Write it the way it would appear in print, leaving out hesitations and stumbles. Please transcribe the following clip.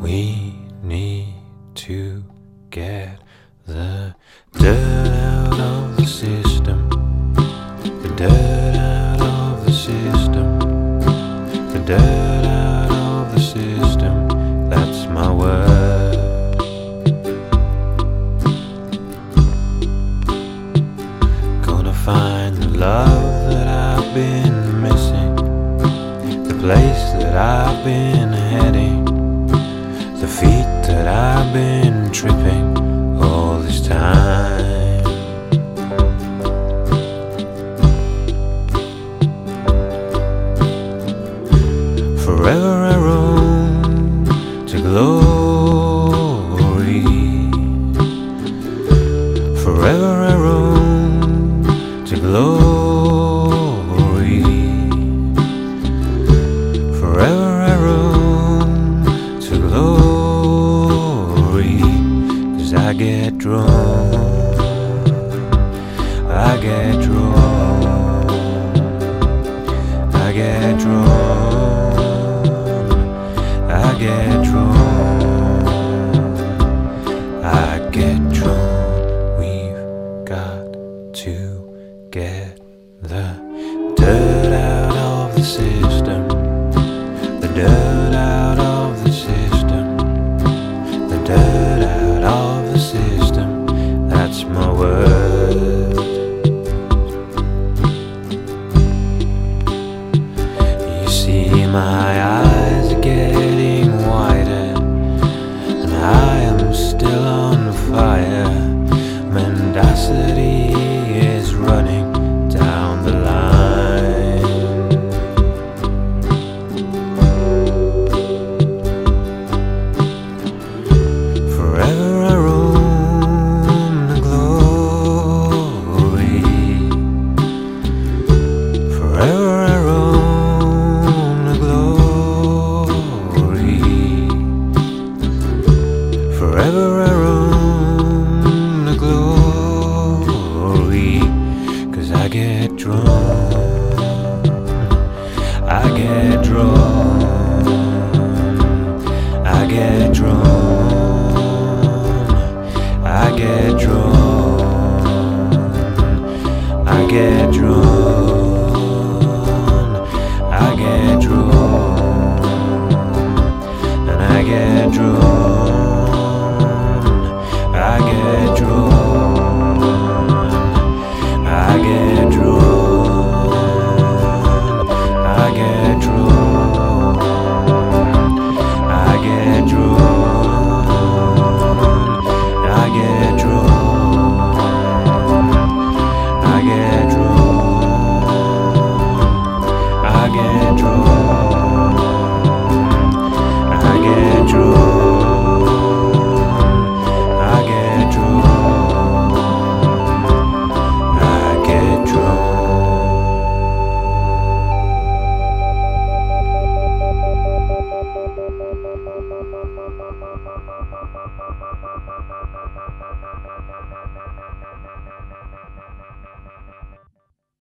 We need to get the dirt out of the system. The dirt out of the system. The dirt out of the system. That's my word. Gonna find the love that I've been missing, the place that I've been heading, the feet that I've been tripping all this time. Forever I roam to glory. Forever I roam to glory. Forever I roam to glory. 'Cause I get drawn, I get drawn, I get drawn, I get drawn, I get drawn. We've got to get the dirt out of the system, the dirt